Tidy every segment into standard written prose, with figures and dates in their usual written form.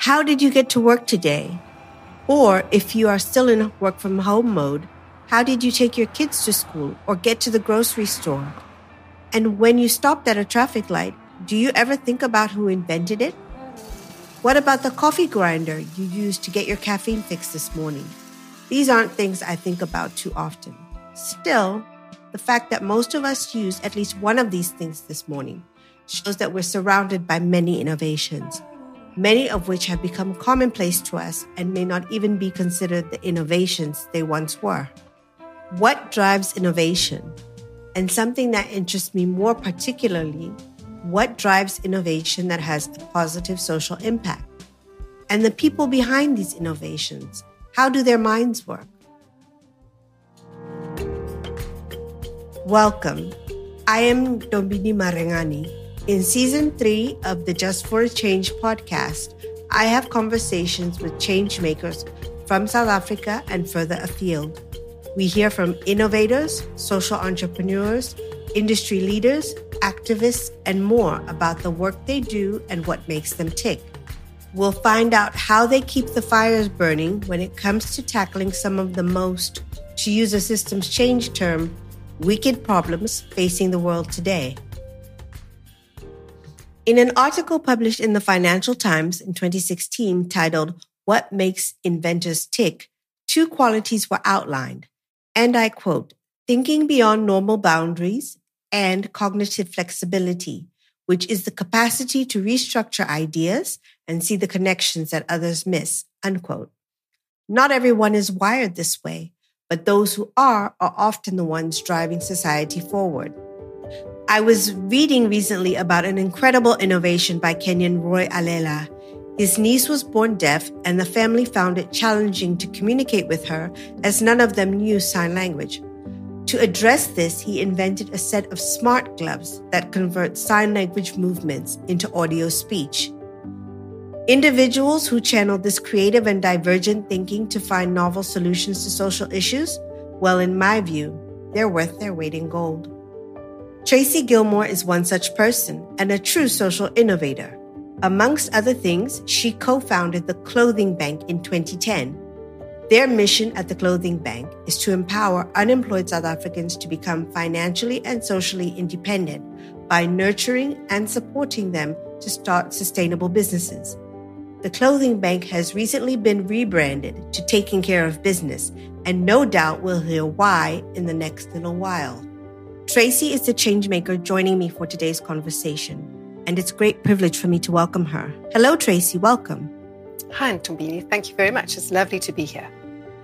How did you get to work today? Or if you are still in work from home mode, how did you take your kids to school or get to the grocery store? And when you stopped at a traffic light, do you ever think about who invented it? What about the coffee grinder you used to get your caffeine fix this morning? These aren't things I think about too often. Still, the fact that most of us use at least one of these things this morning shows that we're surrounded by many innovations, many of which have become commonplace to us and may not even be considered the innovations they once were. What drives innovation? And something that interests me more particularly, what drives innovation that has a positive social impact? And the people behind these innovations, how do their minds work? Welcome. I am Dombini Marengani. In Season 3 of the Just for a Change podcast, I have conversations with change makers from South Africa and further afield. We hear from innovators, social entrepreneurs, industry leaders, activists, and more about the work they do and what makes them tick. We'll find out how they keep the fires burning when it comes to tackling some of the most, to use a systems change term, wicked problems facing the world today. In an article published in the Financial Times in 2016 titled, "What Makes Inventors Tick?" 2 qualities were outlined. And I quote, thinking beyond normal boundaries and cognitive flexibility, which is the capacity to restructure ideas and see the connections that others miss, unquote. Not everyone is wired this way, but those who are often the ones driving society forward. I was reading recently about an incredible innovation by Kenyan Roy Alela. His niece was born deaf, and the family found it challenging to communicate with her as none of them knew sign language. To address this, he invented a set of smart gloves that convert sign language movements into audio speech. Individuals who channeled this creative and divergent thinking to find novel solutions to social issues, well, in my view, they're worth their weight in gold. Tracy Gilmore is one such person and a true social innovator. Amongst other things, she co-founded the Clothing Bank in 2010. Their mission at the Clothing Bank is to empower unemployed South Africans to become financially and socially independent by nurturing and supporting them to start sustainable businesses. The Clothing Bank has recently been rebranded to Taking Care of Business, and no doubt we'll hear why in the next little while. Tracy is the changemaker joining me for today's conversation, and it's a great privilege for me to welcome her. Hello, Tracy. Welcome. Hi, Ntombini. Thank you very much. It's lovely to be here.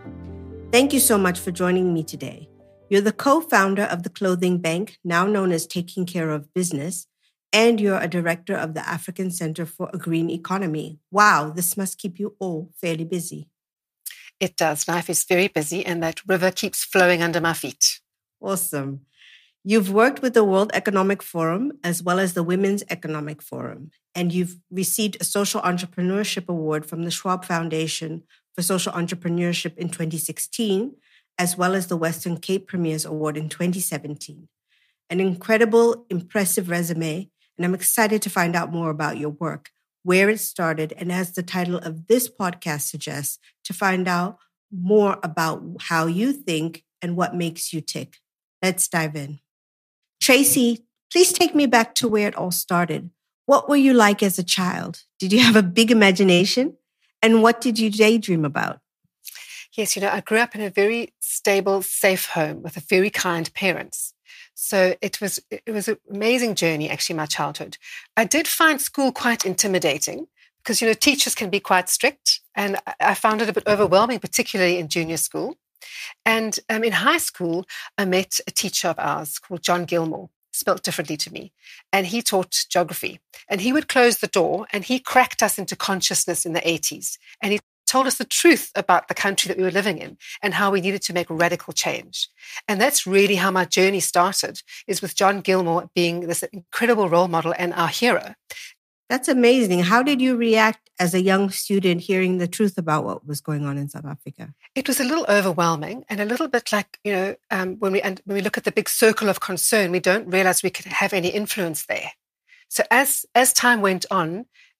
Thank you so much for joining me today. You're the co-founder of the Clothing Bank, now known as Taking Care of Business, and you're a director of the African Center for a Green Economy. Wow, this must keep you all fairly busy. It does. Life is very busy, and that river keeps flowing under my feet. Awesome. You've worked with the World Economic Forum as well as the Women's Economic Forum, and you've received a Social Entrepreneurship Award from the Schwab Foundation for Social Entrepreneurship in 2016, as well as the Western Cape Premier's Award in 2017. An incredible, impressive resume, and I'm excited to find out more about your work, where it started, and as the title of this podcast suggests, to find out more about how you think and what makes you tick. Let's dive in. Tracy, please take me back to where it all started. What were you like as a child? Did you have a big imagination? And what did you daydream about? Yes, I grew up in a very stable, safe home with a very kind parents. So it was an amazing journey, actually, my childhood. I did find school quite intimidating because, teachers can be quite strict. And I found it a bit overwhelming, particularly in junior school. And in high school, I met a teacher of ours called John Gilmore, spelt differently to me. And he taught geography. And he would close the door and he cracked us into consciousness in the 80s. And he told us the truth about the country that we were living in and how we needed to make radical change. And that's really how my journey started, is with John Gilmore being this incredible role model and our hero. That's amazing. How did you react as a young student hearing the truth about what was going on in South Africa? It was a little overwhelming and a little bit like, when we look at the big circle of concern, we don't realize we could have any influence there. So as time went on,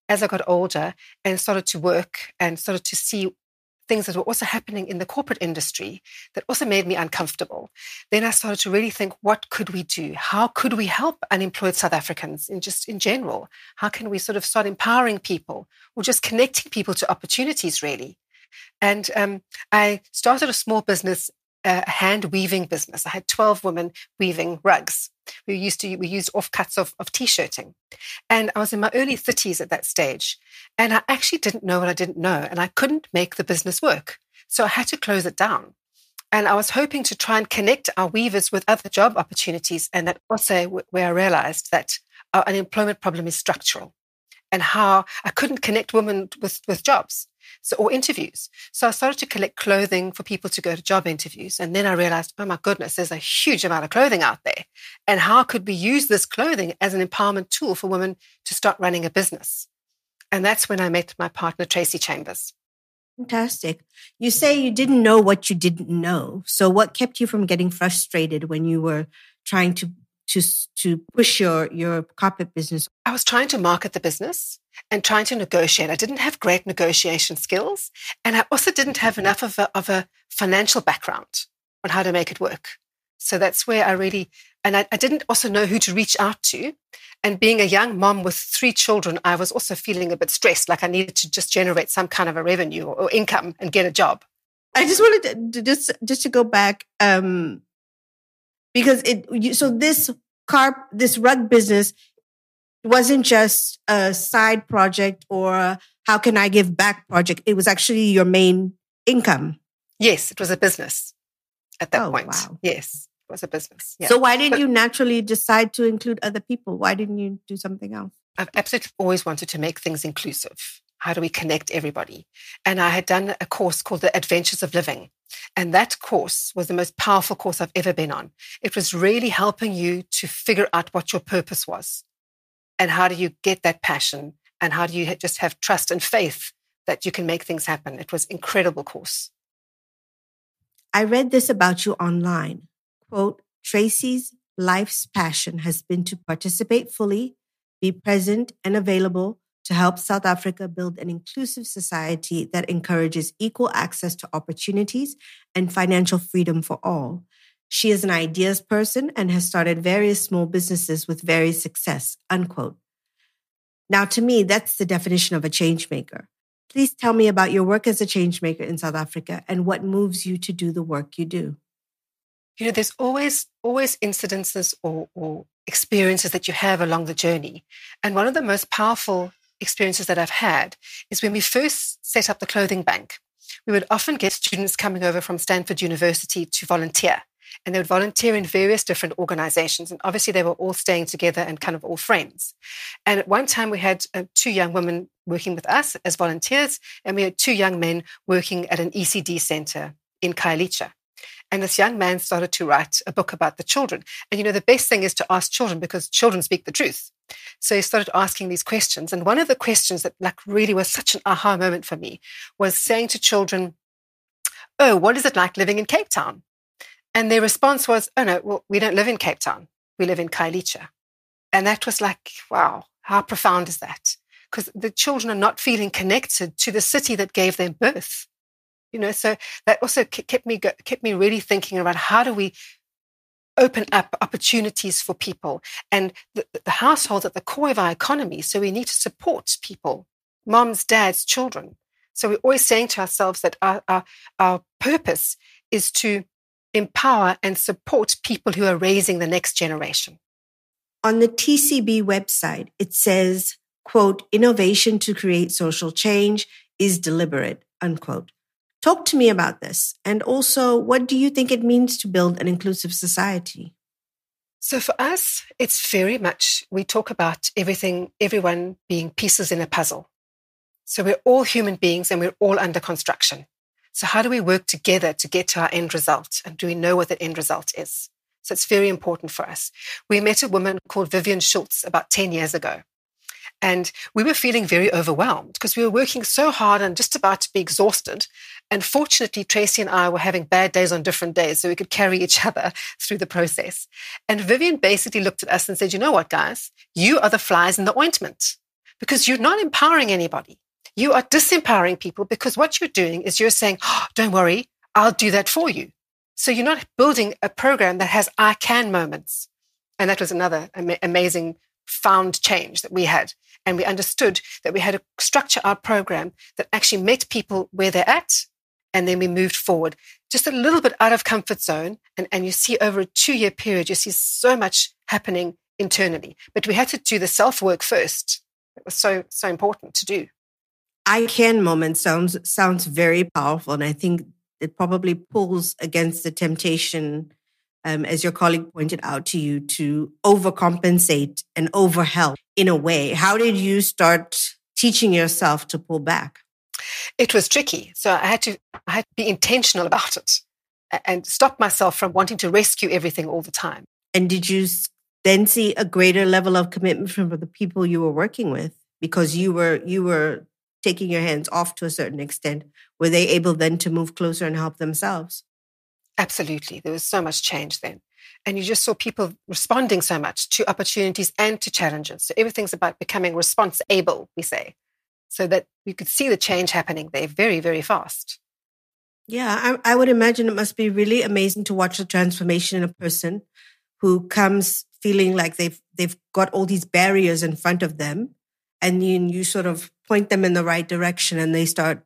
as I got older and started to work and started to see things that were also happening in the corporate industry that also made me uncomfortable, then I started to really think, what could we do? How could we help unemployed South Africans in general? How can we sort of start empowering people or just connecting people to opportunities, really? And I started a small business, a hand weaving business. I had 12 women weaving rugs. We used offcuts of t-shirting. And I was in my early 30s at that stage. And I actually didn't know what I didn't know. And I couldn't make the business work. So I had to close it down. And I was hoping to try and connect our weavers with other job opportunities. And that also where I realized that our unemployment problem is structural and how I couldn't connect women with jobs. Or interviews. So I started to collect clothing for people to go to job interviews. And then I realized, oh my goodness, there's a huge amount of clothing out there. And how could we use this clothing as an empowerment tool for women to start running a business? And that's when I met my partner, Tracy Chambers. Fantastic. You say you didn't know what you didn't know. So what kept you from getting frustrated when you were trying to push your carpet business? I was trying to market the business and trying to negotiate. I didn't have great negotiation skills. And I also didn't have enough of a financial background on how to make it work. So that's where I didn't also know who to reach out to. And being a young mom with 3 children, I was also feeling a bit stressed, like I needed to just generate some kind of a revenue or income and get a job. I just wanted to just to go back, because this rug business wasn't just a side project or a how can I give back project. It was actually your main income. Yes, it was a business at that point. Wow. Yes, it was a business. Yeah. So why did you naturally decide to include other people? Why didn't you do something else? I've absolutely always wanted to make things inclusive. How do we connect everybody? And I had done a course called The Adventures of Living. And that course was the most powerful course I've ever been on. It was really helping you to figure out what your purpose was. And how do you get that passion? And how do you just have trust and faith that you can make things happen? It was an incredible course. I read this about you online. Quote, Tracy's life's passion has been to participate fully, be present and available to help South Africa build an inclusive society that encourages equal access to opportunities and financial freedom for all. She is an ideas person and has started various small businesses with various success, unquote. Now, to me, that's the definition of a change maker. Please tell me about your work as a change maker in South Africa and what moves you to do the work you do. You know, there's always incidences or experiences that you have along the journey. And one of the most powerful experiences that I've had is when we first set up the clothing bank. We would often get students coming over from Stanford University to volunteer. And they would volunteer in various different organizations. And obviously they were all staying together and kind of all friends. And at one time we had 2 young women working with us as volunteers. And we had 2 young men working at an ECD center in Khayelitsha. And this young man started to write a book about the children. And, you know, the best thing is to ask children because children speak the truth. So he started asking these questions. And one of the questions that really was such an aha moment for me was saying to children, oh, what is it like living in Cape Town? And their response was, oh, no, well, we don't live in Cape Town. We live in Khayelitsha. And that was like, wow, how profound is that? Because the children are not feeling connected to the city that gave them birth. You know, so that also kept me really thinking about how do we open up opportunities for people. And the household at the core of our economy. So we need to support people, moms, dads, children. So we're always saying to ourselves that our purpose is to empower and support people who are raising the next generation. On the TCB website, it says, quote, innovation to create social change is deliberate, unquote. Talk to me about this. And also, what do you think it means to build an inclusive society? So for us, it's very much, we talk about everyone being pieces in a puzzle. So we're all human beings and we're all under construction. So how do we work together to get to our end result? And do we know what that end result is? So it's very important for us. We met a woman called Vivian Schultz about 10 years ago. And we were feeling very overwhelmed because we were working so hard and just about to be exhausted. And fortunately, Tracy and I were having bad days on different days, so we could carry each other through the process. And Vivian basically looked at us and said, you know what, guys? You are the flies in the ointment. because you're not empowering anybody. You are disempowering people because what you're doing is you're saying, oh, don't worry, I'll do that for you. So you're not building a program that has I can moments. And that was another amazing found change that we had. And we understood that we had to structure our program that actually met people where they're at. And then we moved forward just a little bit out of comfort zone. And you see over a 2-year period, you see so much happening internally. But we had to do the self-work first. It was so important to do. I can moment sounds very powerful. And I think it probably pulls against the temptation, as your colleague pointed out to you, to overcompensate and overhelp in a way. How did you start teaching yourself to pull back? It was tricky. So I had to be intentional about it and stop myself from wanting to rescue everything all the time. And did you then see a greater level of commitment from the people you were working with because you were taking your hands off to a certain extent? Were they able then to move closer and help themselves? Absolutely. There was so much change then. And you just saw people responding so much to opportunities and to challenges. So everything's about becoming response-able, we say, so that you could see the change happening there very, very fast. Yeah, I would imagine it must be really amazing to watch the transformation in a person who comes feeling like they've got all these barriers in front of them, and you sort of point them in the right direction and they start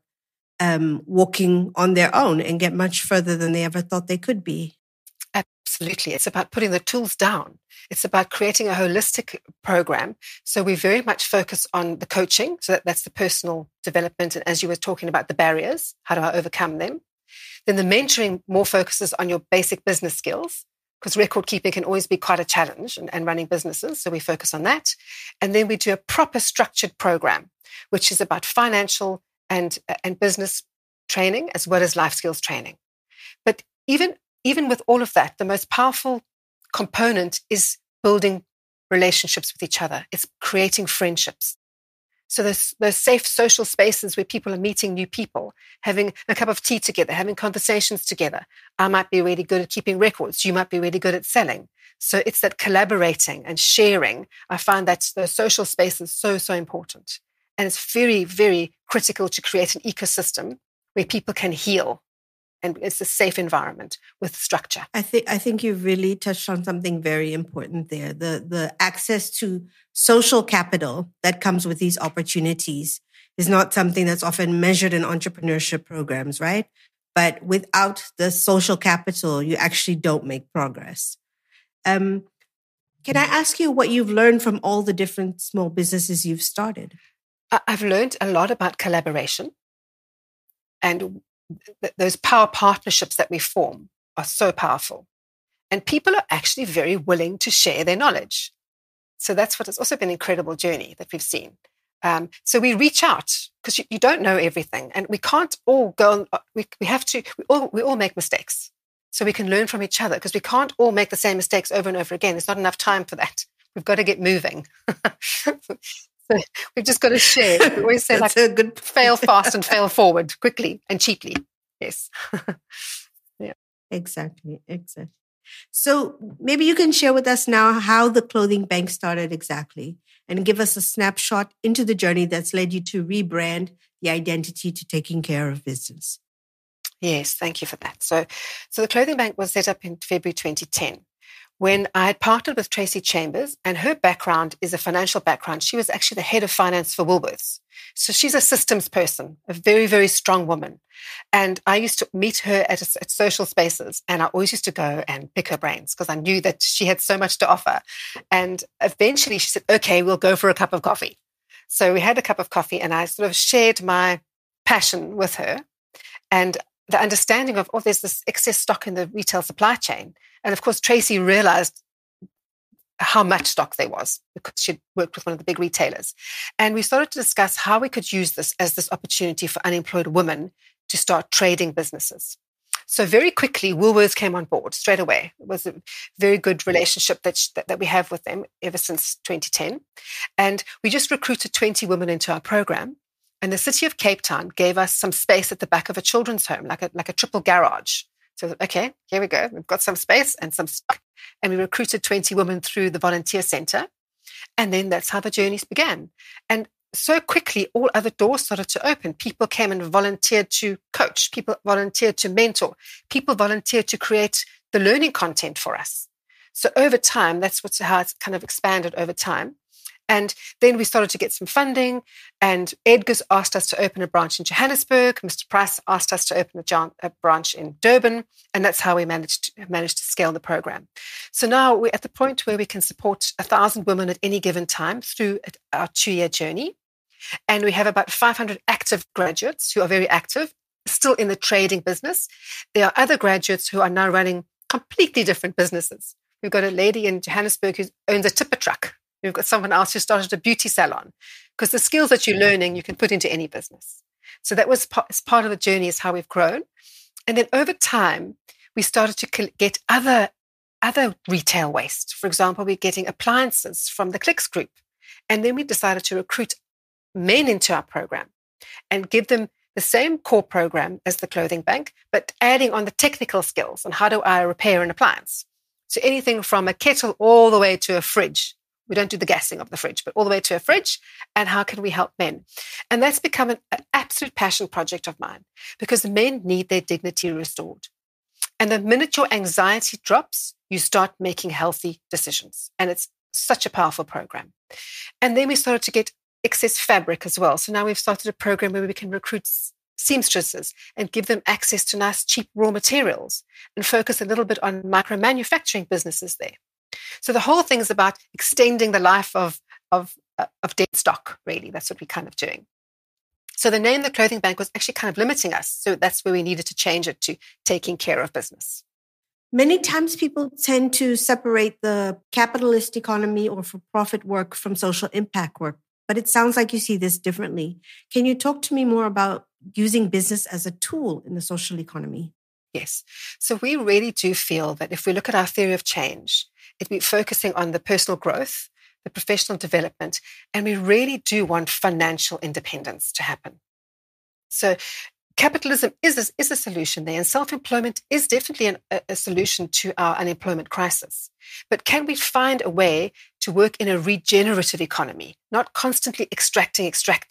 walking on their own and get much further than they ever thought they could be. Absolutely. It's about putting the tools down. It's about creating a holistic program. So we very much focus on the coaching. So that's the personal development. And as you were talking about the barriers, how do I overcome them? Then the mentoring more focuses on your basic business skills, because record keeping can always be quite a challenge and running businesses. So we focus on that. And then we do a proper structured program, which is about financial and business training as well as life skills training. But even with all of that, the most powerful component is building relationships with each other. It's creating friendships. So those safe social spaces where people are meeting new people, having a cup of tea together, having conversations together. I might be really good at keeping records. You might be really good at selling. So it's that collaborating and sharing. I find that those social spaces so important. And it's very, very critical to create an ecosystem where people can heal. And it's a safe environment with structure. I think you've really touched on something very important there. The access to social capital that comes with these opportunities is not something that's often measured in entrepreneurship programs, right? But without the social capital, you actually don't make progress. Can I ask you what you've learned from all the different small businesses you've started? I've learned a lot about collaboration, and those power partnerships that we form are so powerful. And people are actually very willing to share their knowledge. So that's what has also been an incredible journey that we've seen. So we reach out because you don't know everything, and we can't all go on. We all make mistakes. So we can learn from each other because we can't all make the same mistakes over and over again. There's not enough time for that. We've got to get moving. So we've just got to share. We always say, like, a good fail fast and fail forward quickly and cheaply. Yes. Yeah. Exactly. So maybe you can share with us now how the Clothing Bank started exactly and give us a snapshot into the journey that's led you to rebrand the identity to taking care of business. Yes, thank you for that. So the Clothing Bank was set up in February 2010. When I had partnered with Tracy Chambers, and her background is a financial background. She was actually the head of finance for Woolworths. So she's a systems person, a very, very strong woman. And I used to meet her at social spaces, and I always used to go and pick her brains because I knew that she had so much to offer. And eventually she said, okay, we'll go for a cup of coffee. So we had a cup of coffee, and I sort of shared my passion with her and the understanding of, there's this excess stock in the retail supply chain. And of course, Tracy realized how much stock there was because she'd worked with one of the big retailers. And we started to discuss how we could use this as this opportunity for unemployed women to start trading businesses. So very quickly, Woolworths came on board straight away. It was a very good relationship that we have with them ever since 2010. And we just recruited 20 women into our program. And the city of Cape Town gave us some space at the back of a children's home, like a triple garage. So, okay, here we go. We've got some space and some stock. And we recruited 20 women through the volunteer center. And then that's how the journeys began. And so quickly, all other doors started to open. People came and volunteered to coach. People volunteered to mentor. People volunteered to create the learning content for us. So over time, that's how it's kind of expanded over time. And then we started to get some funding, and Edgar's asked us to open a branch in Johannesburg. Mr. Price asked us to open a branch in Durban, and that's how we managed to scale the program. So now we're at the point where we can support 1,000 women at any given time through our 2-year journey. And we have about 500 active graduates who are very active, still in the trading business. There are other graduates who are now running completely different businesses. We've got a lady in Johannesburg who owns a tipper truck. We've got someone else who started a beauty salon, because the skills that you're learning, you can put into any business. So that was part of the journey, is how we've grown. And then over time, we started to get other retail waste. For example, we're getting appliances from the Clicks Group. And then we decided to recruit men into our program and give them the same core program as the clothing bank, but adding on the technical skills on how do I repair an appliance. So anything from a kettle all the way to a fridge. We don't do the gassing of the fridge, but all the way to a fridge. And how can we help men? And that's become an absolute passion project of mine, because men need their dignity restored. And the minute your anxiety drops, you start making healthy decisions. And it's such a powerful program. And then we started to get excess fabric as well. So now we've started a program where we can recruit seamstresses and give them access to nice, cheap raw materials, and focus a little bit on micro manufacturing businesses there. So the whole thing is about extending the life of dead stock, really. That's what we're kind of doing. So the name The Clothing Bank was actually kind of limiting us. So that's where we needed to change it to taking care of business. Many times people tend to separate the capitalist economy or for-profit work from social impact work, but it sounds like you see this differently. Can you talk to me more about using business as a tool in the social economy? Yes. So we really do feel that if we look at our theory of change, it'd be focusing on the personal growth, the professional development, and we really do want financial independence to happen. So capitalism is a solution there, and self-employment is definitely a solution to our unemployment crisis. But can we find a way to work in a regenerative economy, not constantly extracting?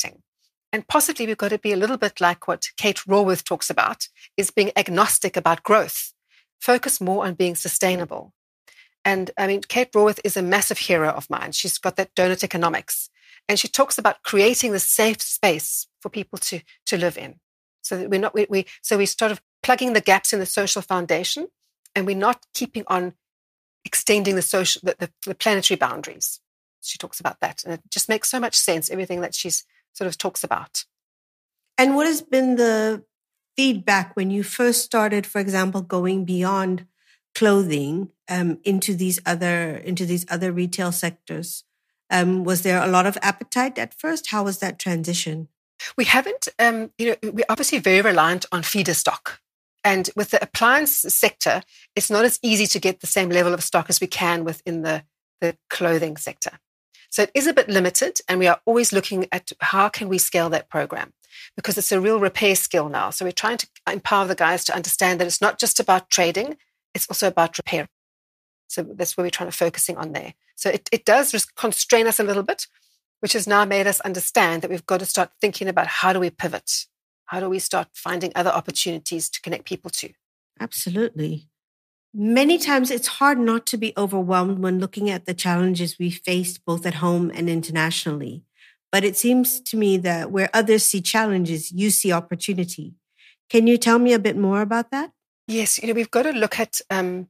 And possibly we've got to be a little bit like what Kate Raworth talks about, is being agnostic about growth. Focus more on being sustainable. And I mean, Kate Raworth is a massive hero of mine. She's got that donut economics. And she talks about creating the safe space for people to live in. So that we're not, so we sort of plugging the gaps in the social foundation, and we're not keeping on extending the planetary boundaries. She talks about that. And it just makes so much sense, everything that she's sort of talks about. And what has been the feedback when you first started, for example, going beyond clothing into these other retail sectors? Was there a lot of appetite at first? How was that transition? We haven't, we're obviously very reliant on feeder stock. And with the appliance sector, it's not as easy to get the same level of stock as we can within the clothing sector. So it is a bit limited, and we are always looking at how can we scale that program, because it's a real repair skill now. So we're trying to empower the guys to understand that it's not just about trading, it's also about repair. So that's where we're trying to focusing on there. So it does constrain us a little bit, which has now made us understand that we've got to start thinking about how do we pivot? How do we start finding other opportunities to connect people to? Absolutely. Many times it's hard not to be overwhelmed when looking at the challenges we face both at home and internationally. But it seems to me that where others see challenges, you see opportunity. Can you tell me a bit more about that? Yes, we've got to look at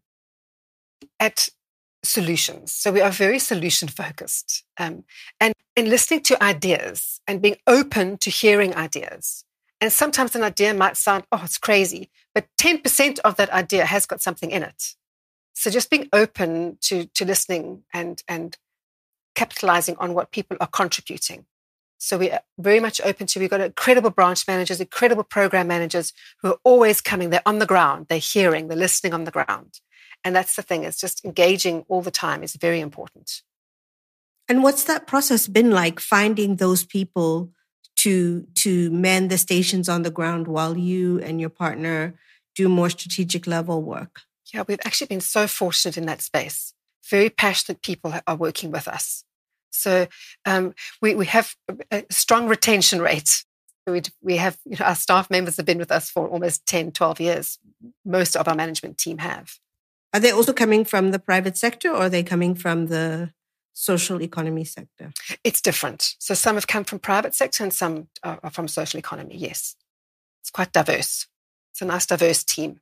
solutions. So we are very solution focused, and in listening to ideas and being open to hearing ideas. And sometimes an idea might sound, it's crazy, but 10% of that idea has got something in it. So just being open to listening and capitalizing on what people are contributing. So we are very much open to, we've got incredible branch managers, incredible program managers who are always coming. They're on the ground, they're hearing, they're listening on the ground. And that's the thing, it's just engaging all the time is very important. And what's that process been like, finding those people to man the stations on the ground while you and your partner do more strategic level work? Yeah, we've actually been so fortunate in that space. Very passionate people are working with us. So we have a strong retention rate. We have, our staff members have been with us for almost 10, 12 years. Most of our management team have. Are they also coming from the private sector, or are they coming from the social economy sector? It's different. So some have come from private sector and some are from social economy, yes. It's quite diverse. It's a nice, diverse team.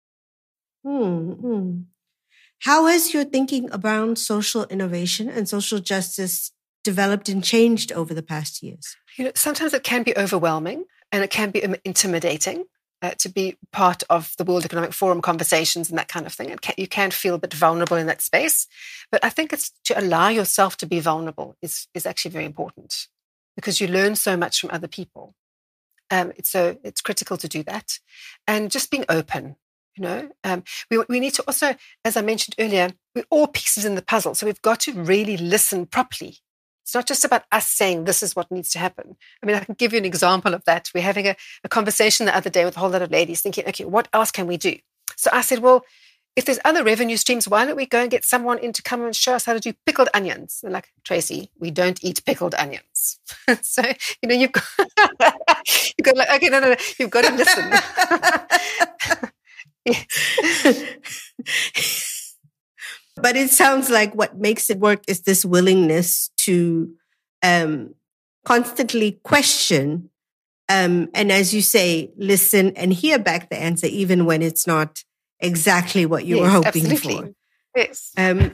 How has your thinking around social innovation and social justice developed and changed over the past years? Sometimes it can be overwhelming and it can be intimidating to be part of the World Economic Forum conversations and that kind of thing. You can feel a bit vulnerable in that space. But I think it's to allow yourself to be vulnerable is actually very important, because you learn so much from other people. So it's critical to do that. And just being open. We need to also, as I mentioned earlier, we're all pieces in the puzzle. So we've got to really listen properly. It's not just about us saying this is what needs to happen. I mean, I can give you an example of that. We're having a conversation the other day with a whole lot of ladies thinking, okay, what else can we do? So I said, well, if there's other revenue streams, why don't we go and get someone in to come and show us how to do pickled onions? They're like, Tracy, we don't eat pickled onions. So, you've got, like, okay, no, you've got to listen. But it sounds like what makes it work is this willingness to constantly question and, as you say, listen and hear back the answer, even when it's not exactly what you were hoping absolutely. for. Yes.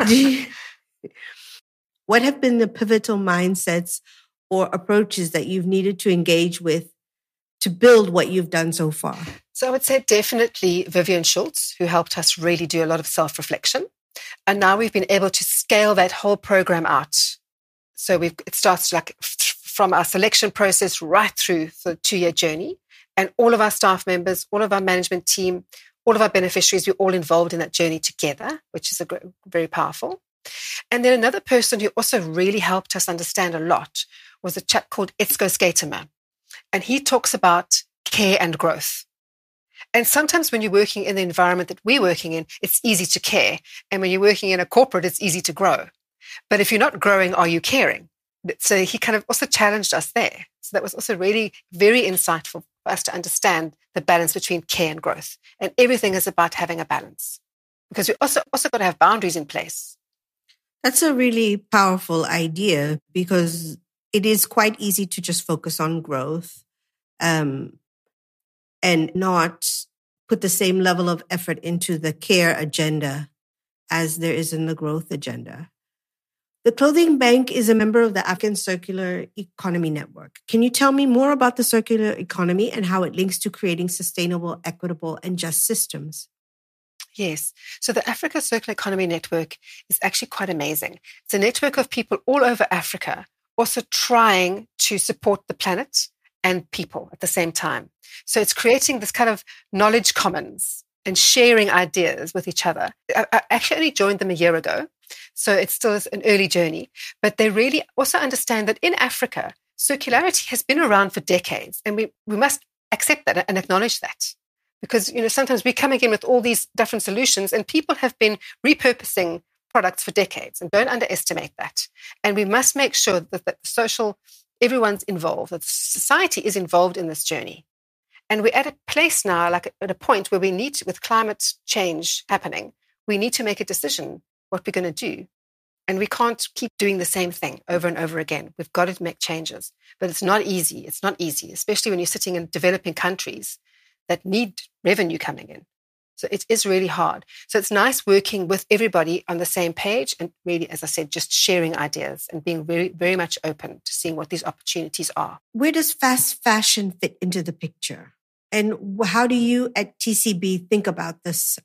What have been the pivotal mindsets or approaches that you've needed to engage with to build what you've done so far? So I would say definitely Vivian Schultz, who helped us really do a lot of self-reflection. And now we've been able to scale that whole program out. So it starts like from our selection process right through the 2-year journey. And all of our staff members, all of our management team, all of our beneficiaries, we're all involved in that journey together, which is very powerful. And then another person who also really helped us understand a lot was a chap called Etzko Skatemer. And he talks about care and growth. And sometimes when you're working in the environment that we're working in, it's easy to care. And when you're working in a corporate, it's easy to grow. But if you're not growing, are you caring? So he kind of also challenged us there. So that was also really very insightful for us to understand the balance between care and growth. And everything is about having a balance, because we also got to have boundaries in place. That's a really powerful idea, because it is quite easy to just focus on growth and not put the same level of effort into the care agenda as there is in the growth agenda. The Clothing Bank is a member of the African Circular Economy Network. Can you tell me more about the circular economy and how it links to creating sustainable, equitable, and just systems? Yes. So the Africa Circular Economy Network is actually quite amazing. It's a network of people all over Africa also trying to support the planet and people at the same time. So it's creating this kind of knowledge commons and sharing ideas with each other. I actually only joined them a year ago, so it's still an early journey. But they really also understand that in Africa, circularity has been around for decades, and we must accept that and acknowledge that. Because, sometimes we're coming in with all these different solutions and people have been repurposing products for decades, and don't underestimate that. And we must make sure that the social, everyone's involved, that the society is involved in this journey. And we're at a place now, like at a point where we need to, with climate change happening, we need to make a decision what we're going to do. And we can't keep doing the same thing over and over again. We've got to make changes. But it's not easy. It's not easy, especially when you're sitting in developing countries that need revenue coming in. So it is really hard. So it's nice working with everybody on the same page and really, as I said, just sharing ideas and being very, very much open to seeing what these opportunities are. Where does fast fashion fit into the picture? And how do you at TCB think about this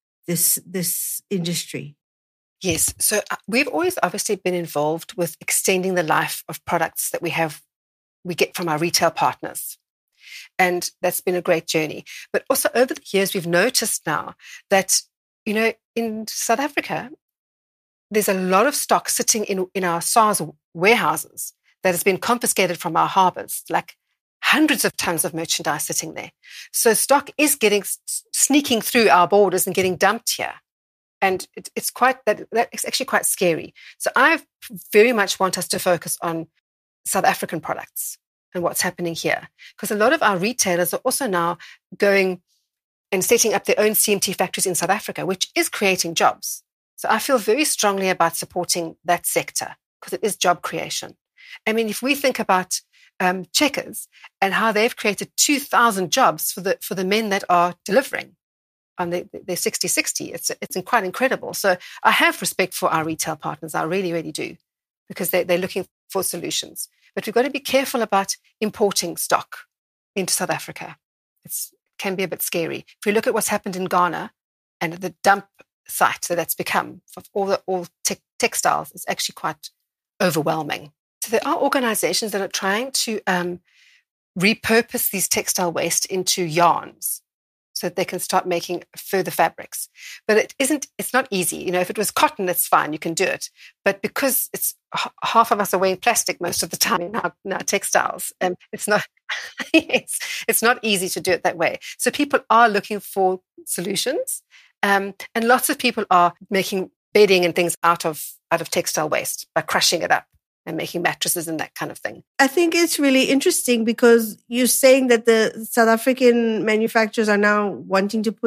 industry? Yes. So we've always obviously been involved with extending the life of products that we get from our retail partners. And that's been a great journey. But also over the years, we've noticed now that, in South Africa, there's a lot of stock sitting in our SARS warehouses that has been confiscated from our harbors, like hundreds of tons of merchandise sitting there. So stock is sneaking through our borders and getting dumped here. And it's actually quite scary. So I very much want us to focus on South African products and what's happening here. Because a lot of our retailers are also now going and setting up their own CMT factories in South Africa, which is creating jobs. So I feel very strongly about supporting that sector because it is job creation. I mean, if we think about Checkers and how they've created 2,000 jobs for the men that are delivering on their 60-60, it's quite incredible. So I have respect for our retail partners. I really, really do, because they're looking for solutions. But we've got to be careful about importing stock into South Africa. It can be a bit scary. If we look at what's happened in Ghana and the dump site that's become for all textiles, it's actually quite overwhelming. So there are organizations that are trying to repurpose these textile waste into yarns so that they can start making further fabrics. But it's not easy. If it was cotton, that's fine, you can do it. But because it's half of us are wearing plastic most of the time in our textiles, it's not it's not easy to do it that way. So people are looking for solutions. And lots of people are making bedding and things out of textile waste by crushing it up and making mattresses and that kind of thing. I think it's really interesting because you're saying that the South African manufacturers are now wanting to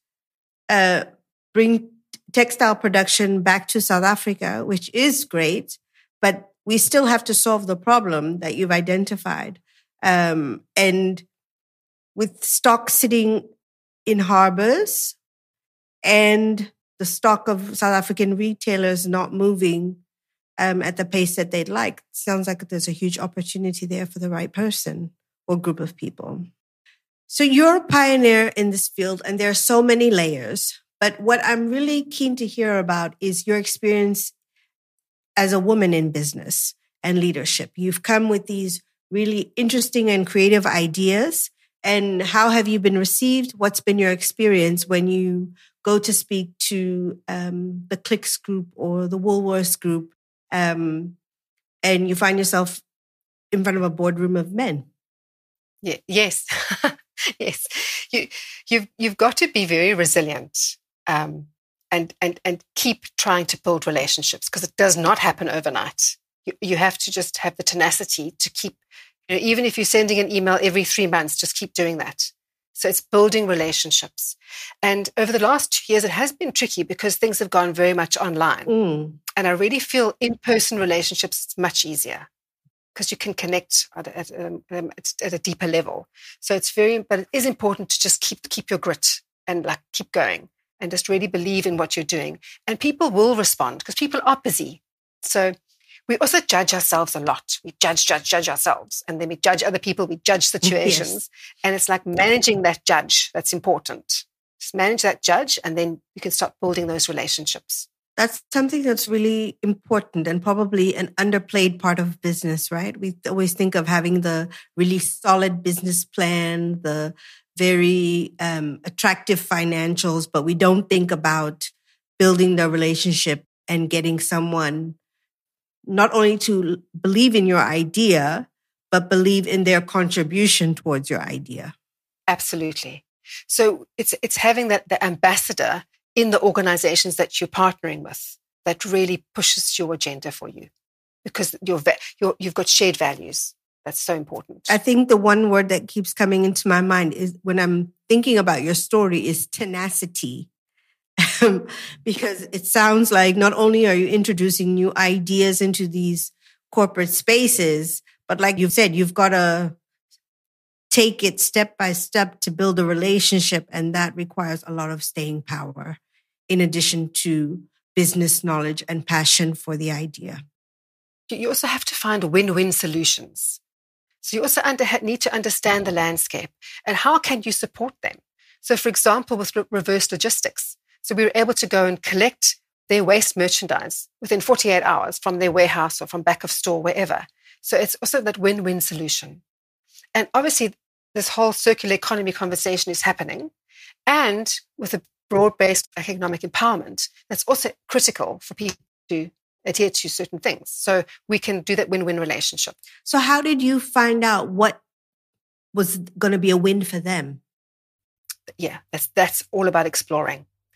bring textile production back to South Africa, which is great, but we still have to solve the problem that you've identified. And with stock sitting in harbors and the stock of South African retailers not moving at the pace that they'd like, sounds like there's a huge opportunity there for the right person or group of people. So you're a pioneer in this field, and there are so many layers. But what I'm really keen to hear about is your experience as a woman in business and leadership. You've come with these really interesting and creative ideas. And how have you been received? What's been your experience when you go to speak to the Clicks Group or the Woolworths Group, and you find yourself in front of a boardroom of men? Yeah, yes, yes. You've got to be very resilient and keep trying to build relationships, because it does not happen overnight. You have to just have the tenacity to keep. Even if you're sending an email every 3 months, just keep doing that. So it's building relationships. And over the last 2 years, it has been tricky because things have gone very much online. And I really feel in-person relationships is much easier because you can connect at a deeper level. So but it is important to just keep your grit and keep going and just really believe in what you're doing. And people will respond because people are busy. So we also judge ourselves a lot. We judge ourselves, and then we judge other people. We judge situations. Yes. And it's like managing that judge. That's important. Just manage that judge, and then you can start building those relationships. That's something that's really important and probably an underplayed part of business, right? We always think of having the really solid business plan, the very attractive financials, but we don't think about building the relationship and getting someone not only to believe in your idea, but believe in their contribution towards your idea. Absolutely. So it's having the ambassador in the organizations that you're partnering with that really pushes your agenda for you, because you've got shared values. That's so important. I think the one word that keeps coming into my mind is when I'm thinking about your story is tenacity. Because it sounds like not only are you introducing new ideas into these corporate spaces, but like you've said, you've got to take it step by step to build a relationship. And that requires a lot of staying power, in addition to business knowledge and passion for the idea. You also have to find win-win solutions. So you also need to understand the landscape and how can you support them. So for example, with reverse logistics, so we were able to go and collect their waste merchandise within 48 hours from their warehouse or from back of store, wherever. So it's also that win-win solution. And obviously, this whole circular economy conversation is happening. And with a broad-based economic empowerment, that's also critical for people to adhere to certain things. So we can do that win-win relationship. So how did you find out what was going to be a win for them? Yeah, that's all about exploring.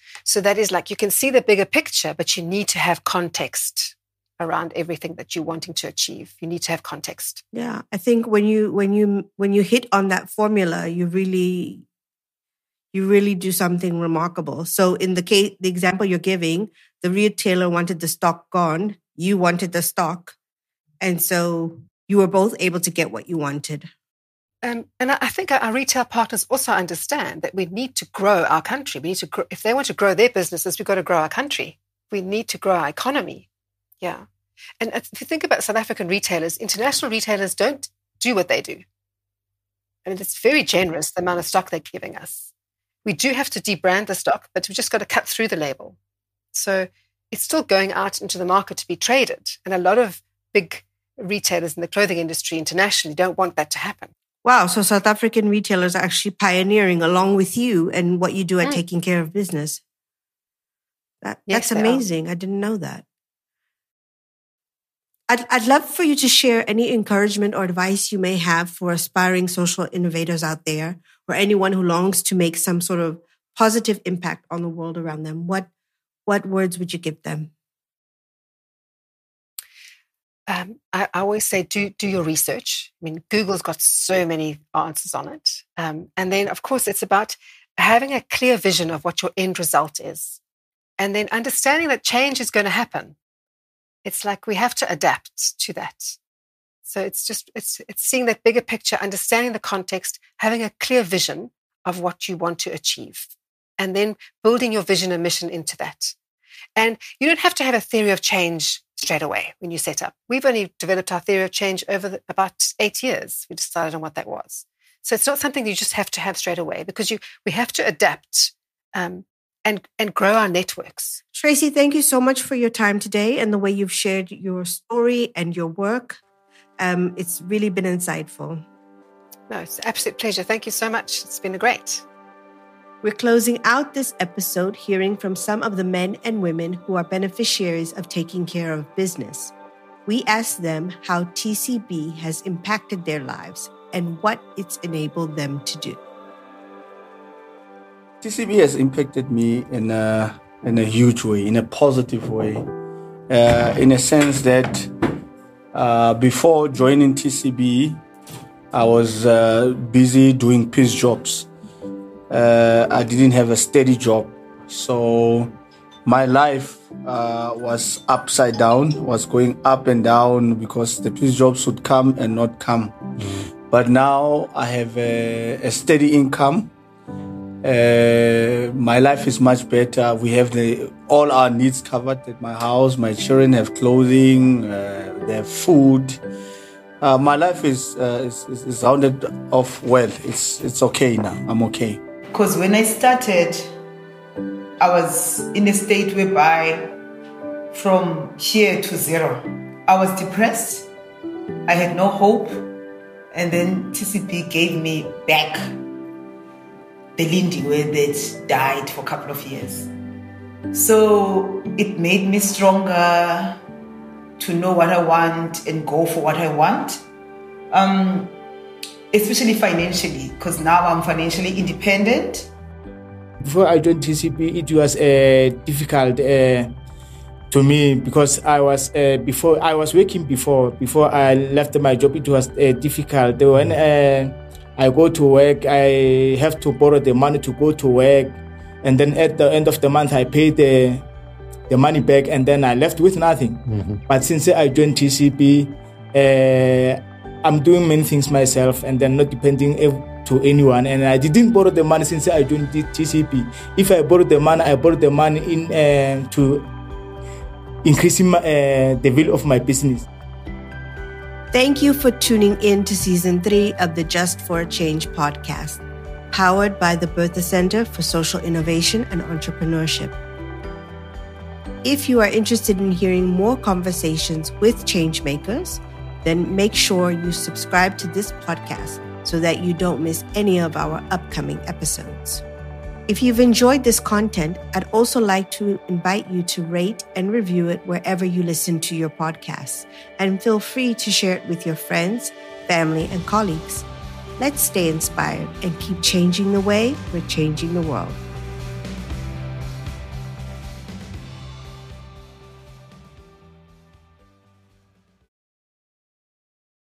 So that is like, you can see the bigger picture, but you need to have context around everything that you're wanting to achieve. You need to have context. Yeah. I think when you hit on that formula, you really do something remarkable. So in the example you're giving, the retailer wanted the stock gone, you wanted the stock. And so you were both able to get what you wanted. And I think our retail partners also understand that we need to grow our country. We need to grow, if they want to grow their businesses, we've got to grow our country. We need to grow our economy. Yeah. And if you think about South African retailers, international retailers don't do what they do. I mean, it's very generous, the amount of stock they're giving us. We do have to debrand the stock, but we've just got to cut through the label. So it's still going out into the market to be traded. And a lot of big retailers in the clothing industry internationally don't want that to happen. Wow. So South African retailers are actually pioneering along with you and what you do at Taking Care of Business. That's amazing. I didn't know that. I'd love for you to share any encouragement or advice you may have for aspiring social innovators out there, or anyone who longs to make some sort of positive impact on the world around them. What words would you give them? I always say, do your research. I mean, Google's got so many answers on it. And then, of course, it's about having a clear vision of what your end result is. And then understanding that change is going to happen. It's like we have to adapt to that. So it's seeing that bigger picture, understanding the context, having a clear vision of what you want to achieve, and then building your vision and mission into that. And you don't have to have a theory of change straight away when you set up. We've only developed our theory of change over about 8 years. We decided on what that was. So it's not something you just have to have straight away, because we have to adapt and grow our networks. Tracy, thank you so much for your time today and the way you've shared your story and your work. It's really been insightful. No, it's an absolute pleasure. Thank you so much. It's been great. We're closing out this episode hearing from some of the men and women who are beneficiaries of Taking Care of Business. We asked them how TCB has impacted their lives and what it's enabled them to do. TCB has impacted me in a huge way, in a positive way, in a sense that before joining TCB, I was busy doing piece jobs. I didn't have a steady job, so my life was upside down, was going up and down because the piece jobs would come and not come. But now I have a steady income. My life is much better. We have all our needs covered at my house. My children have clothing, they have food. My life is rounded off well. It's okay now. I'm okay. Because when I started, I was in a state whereby from here to zero, I was depressed. I had no hope. And then TCB gave me back the Lindiwe that died for a couple of years. So it made me stronger to know what I want and go for what I want. Especially financially, because now I'm financially independent. Before I joined TCB, it was difficult to me because I was working before I left my job. It was difficult. When I go to work, I have to borrow the money to go to work, and then at the end of the month, I pay the money back, and then I left with nothing. Mm-hmm. But since I joined TCB, I'm doing many things myself, and then not depending to anyone. And I didn't borrow the money since I joined TCB. If I borrow the money in to increasing the value of my business. Thank you for tuning in to Season 3 of the Just for a Change podcast, powered by the Bertha Center for Social Innovation and Entrepreneurship. If you are interested in hearing more conversations with changemakers, then make sure you subscribe to this podcast so that you don't miss any of our upcoming episodes. If you've enjoyed this content, I'd also like to invite you to rate and review it wherever you listen to your podcasts, and feel free to share it with your friends, family, and colleagues. Let's stay inspired and keep changing the way we're changing the world.